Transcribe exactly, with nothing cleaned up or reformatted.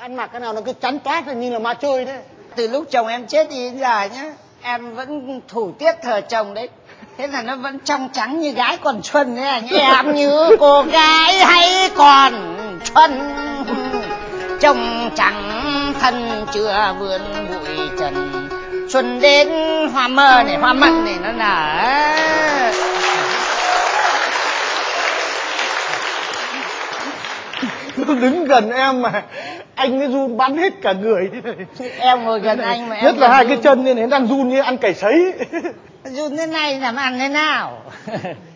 Ăn mặc cái nào nó cứ chắn toát như là ma chơi thế. Từ lúc chồng em chết đi đến giờ nhá, em vẫn thủ tiết thờ chồng đấy. Thế là nó vẫn trong trắng như gái còn xuân đấy anh. Em như cô gái hay còn xuân, chồng trắng thân chưa vườn bụi trần, xuân đến hoa mơ này, hoa mận này nó nở. Nó đứng gần em mà anh ấy run bắn hết cả người thế này. Em ngồi gần anh mà em nhất là hai cái chân như này đang run như ăn cải sấy. run thế này làm ăn thế nào.